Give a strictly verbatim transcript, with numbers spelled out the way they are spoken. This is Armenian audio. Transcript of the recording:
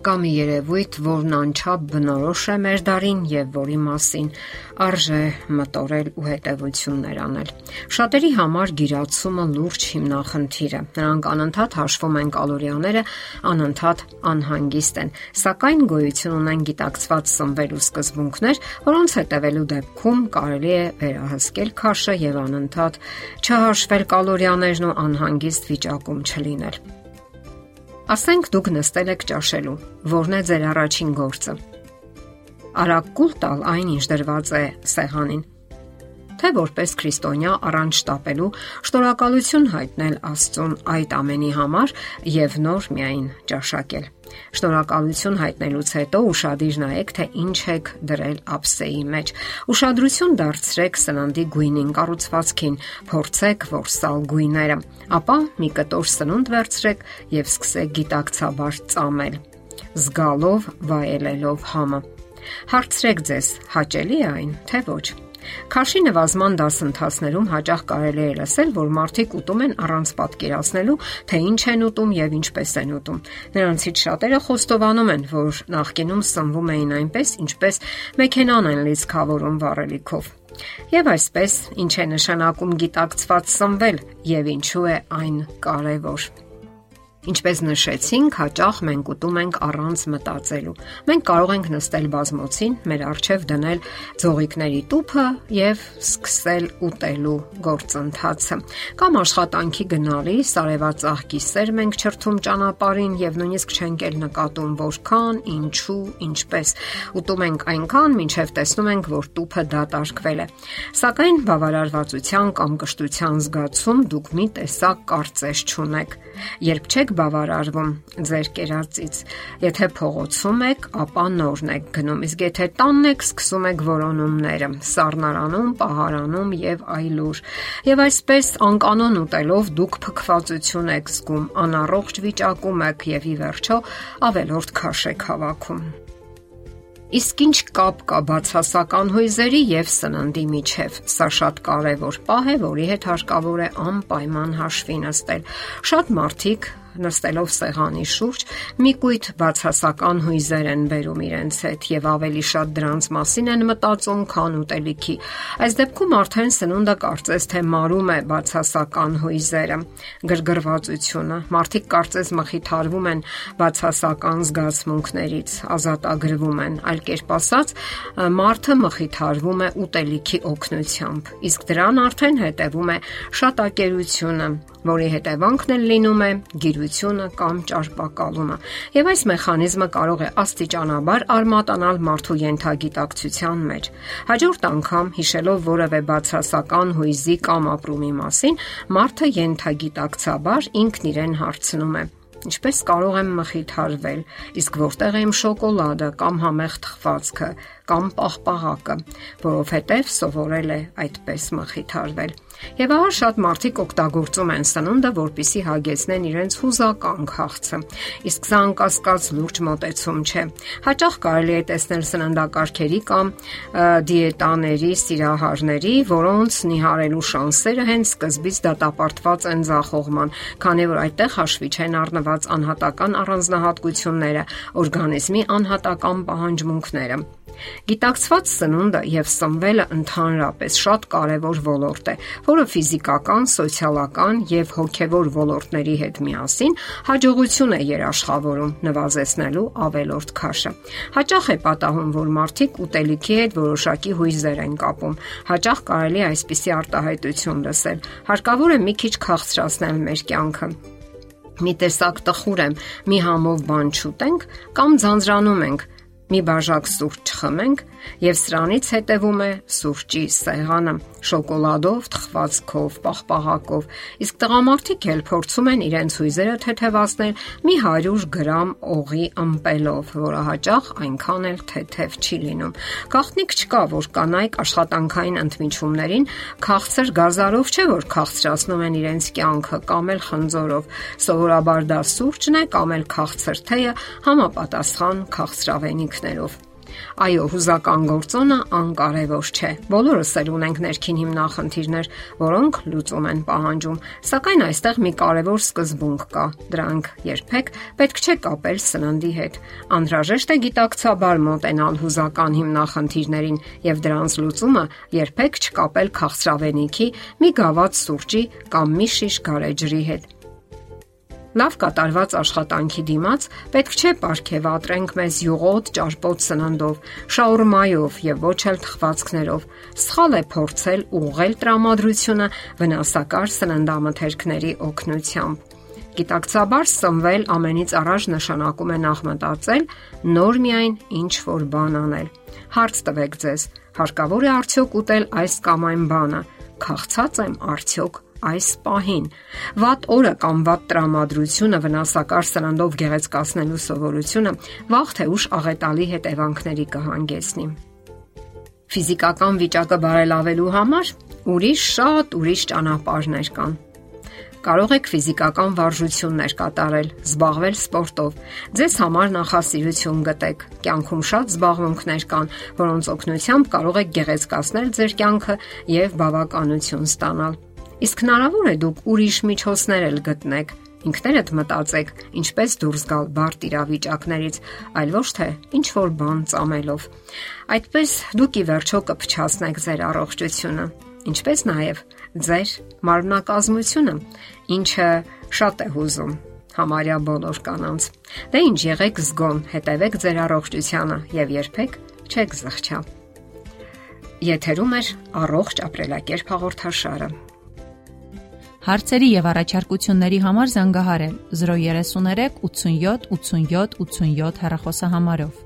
Կա մի երևույթ, որն անչափ բնորոշ է մեր դարին եւ որի մասին արժե մտորել ու հետևություններ անել։ Շատերի համար գիրացումը լուրջ հիմնախնդիր է։ Նրանք անընդհատ հաշվում են կալորիաները, անընդհատ անհանգիստ են, սակայն գոյություն ունեն գիտակցված սնվելու սկզբունքներ, որոնց հետևելու դեպքում կարելի է վերահսկել քաշը եւ անընդհատ չհաշվել կալորիաներն ու անհանգիստ վիճակում չլինել։ Ասենք դուք նստել եք ճաշելու, որն է ձեր առաջին գործը։ Արագ կուլ տալ այն, ինչ դրված է սեղանին, թե որպես քրիստոնյա առանց շտապելու շնորհակալություն հայտնել Աստծուն այդ ամենի համար եւ նոր միայն ճաշակել։ Շնորհակալություն հայտնելուց հետո ուշադիր նայեք, թե ինչ եք դրել ափսեի մեջ։ Ուշադրություն դարձրեք սննդի գույնին, կառուցվածքին, փորձեք որսալ գույները, ապա մի կտոր սնունդ վերցրեք եւ սկսեք գիտակցաբար ծամել, զգալով, վայելելով համը։ Հարցրեք ձեզ, հաճելի է այն, թե ոչ։ Քաշի նվազման դասընթացներում հաճախ կարելի է լսել, որ մարդիկ ուտում են առանց պատկերացնելու, թե ինչ են ուտում եւ ինչպես են ուտում։ Նրանցից շատերը խոստովանում են, որ նախկինում սնվում էին այնպես, ինչպես մեքենան են լիցքավորում վառելիքով։ Եվ այսպես, ինչ է նշանակում գիտակցված սնվել եւ ինչու է այն կարեւոր։ Ինչպես նշեցինք, հաճախ մենք ուտում ենք առանց մտածելու։ Մենք կարող ենք նստել բազմոցին, մեր առջև դնել ձողիկների տուփը եւ սկսել ուտելու գործընթացը։ Կամ աշխատանքի գնալիս արևածաղկի սեր մենք չրթում ճանապարհին եւ նույնիսկ չենք էլ նկատում որքան, ինչու, ինչպես։ Ուտում ենք այնքան, մինչեւ տեսնում ենք, որ տուփը դատարկվել է։ Սակայն բավարարվածության կամ կշտության զգացում դուք մի տեսակ կարծես չունեք։ Երբ չեք բավարարվում ձեր կերածից, եթե փողոցում եք, ապա նորն եք գնում, իսկ եթե տանն եք, սկսում եք որոնումները, սառնարանում, պահարանում եւ այլուր։ Եվ այսպես անկանոն ուտելով դուք փքվածություն եք զգում, անառողջ վիճակում եք եւ ի վերջո ավելորդ քաշ եք հավաքում։ Իսկ ինչ կապ կա բացասական հույզերի եւ սննդի միջև։ Սա շատ կարեւոր պահ է, որի հետ հարկավոր է անպայման հաշվի նստել։ Շատ մարդիկ նստելով սեղանի շուրջ մի կույտ բացասական հույզեր են բերում իրենց հետ եւ ավելի շատ դրանց մասին են մտածում, քան ուտելիքի։ Այս դեպքում արդեն սնունդը կարծես թե մարում է բացասական հույզերը, գրգռվածությունը։ Մարդիկ կարծես մխիթարվում են բացասական զգացմունքներից, ազատագրվում են, այլ կերպ ասած, մարդը մխիթարվում է ուտելիքի օգնությամբ, իսկ դրան արդեն հետևում է շատակերությունը, որի հետևանքն էլ լինում է գիրությունը կամ ճարպակալումը։ Եվ այս մեխանիզմը կարող է աստիճանաբար արմատանալ մարդու ենթագիտակցության մեջ։ Հաջորդ անգամ հիշելով որևէ բացասական հույզի կամ ապրումի մասին, մարդը ենթագիտակցաբար ինքն իրեն հարցնում է. Ինչպես կարող եմ մխիթարվել, իսկ որտեղ է իմ շոկոլադը կամ համեղ թխվածքը կամ պաղպաղակը, որովհետև սովորել է այդպես մխիթարվել։ Եվ ահա շատ մարդիկ օգտագործում են սնունդը, որպեսզի հագեցնեն իրենց հուզական քաղցը, իսկ սա անկասկած լուրջ մոտեցում չէ։ Հաճախ կարելի է տեսնել սննդակարգերի կամ դիետաների սիրահարների, որոնց նիհարելու շանսերը հենց սկզբից դատապարտված են ձախողման, քանի որ այդտեղ հաշվի չեն առնված անհատական առանձնահատկությունները, օրգանիզմի անհատական պահանջմունքները։ Գիտակցված սնունդը եւ սնվելը ընդհանրապես շատ կարեւոր ոլորտ է, որը ֆիզիկական, սոցիալական եւ հոգեվոր ոլորտների հետ միասին հաջողություն է երաշխավորում նվազեցնելու ավելորդ քաշը։ Հաճախ է պատահում, որ մարդիկ ուտելիքի հետ որոշակի հույզեր են կապում։ Հաճախ կարելի է այսպիսի արտահայտություն լսել. հարկավոր է մի քիչ քաղցրացնել մեր կյանքը։ Մի տեսակ տխուր եմ, մի համով բան չուտենք կամ ձանձրանում ենք, մի բաժակ սուրճ չխմենք եւ սրանից հետևում է սուրճի սեղանը, շոկոլադով, թխվածքով, պաղպաղակով։ Իսկ տղամարդիկ էլ փորձում են իրենց հույզերը թեթևացնել մի հարյուր գրամ օղի ըմպելով, որը հաճախ այնքան էլ թեթև չի լինում։ Գաղտնիք չկա, որ կանայք աշխատանքային ընդմիջումներին քաղցր գազարով չէ որ քաղցրացնում են իրենց կյանքը կամ էլ խնձորով։ Սովորաբար դա սուրճն է կամ էլ քաղցր թեյը համապատասխան քաղցրավենիքներով։ Այո, հուզական գործոնը անկարևոր չէ։ Բոլորս էլ ունենք ներքին հիմնախնդիրներ, որոնք լուծում են պահանջում, սակայն այստեղ մի կարևոր սկզբունք կա. դրանք երբեք պետք չէ կապել սննդի հետ։ Անհրաժեշտ է գիտակցաբար մոտենալ հուզական հիմնախնդիրներին եւ դրանց լուծումը երբեք չկապել քաղցրավենիքի, մի գավաթ սուրճի կամ մի շիշ գարեջրի հետ։ Լավ կատարված աշխատանքի դիմաց պետք չէ պարգևատրենք մեզ յուղոտ, ճարպոտ սննդով, շաուրմայով եւ ոչ էլ թխվածքներով։ Սխալ է փորձել ուղղել տրամադրությունը վնասակար սննդամթերքների օգնությամբ։ Գիտակցաբար սնվել ամենից առաջ նշանակում է նախ մտածել նոր միայն ինչ որ բան անել։ Հարց տվեք ձեզ. հարկավոր է արդյոք ուտել այս կամ այն բանը։ Քաղցած եմ արդյոք այս պահին։ Վատ օրը կամ վատ տրամադրությունը վնասակար սննդով գեղեցկացնելու սովորությունը վաղ թե ուշ աղետալի հետևանքների կհանգեցնի։ Ֆիզիկական վիճակը բարելավելու համար ուրիշ շատ ուրիշ ճանապարհներ կան։ Կարող եք ֆիզիկական վարժություններ կատարել, զբաղվել սպորտով, ձեզ համար նախասիրություն գտեք։ Կյանքում շատ զբաղմունքներ կան, որոնց օգնությամբ կարող եք գեղեցկացնել ձեր կյանքը եւ բավականություն ստանալ։ Իսկ հնարավոր է դուք ուրիշ միջոցներ էլ գտնեք, ինքներդ մտածեք, ինչպես դուրս գալ բարդ իրավիճակներից, այլ ոչ թե ինչ որ բան ծամելով։ Այդպես դուք ի վերջո կփչացնեք ձեր առողջությունը, ինչպես նաև ձեր մարմնակազմությունը, ինչը շատ է հուզում համարյա բոլոր կանանց։ Դե ինչ եղեք զգոն, հետևեք ձեր առողջությանը եւ երբեք չեք զղջա։ Եթերում է առողջ ապրելակերպ հաղորդաշարը։ Հարցերի եւ առաջարկությունների համար զանգահարել զրո երեք երեք ութսունյոթ ութսունյոթ ութսունյոթ հեռախոսահամարով։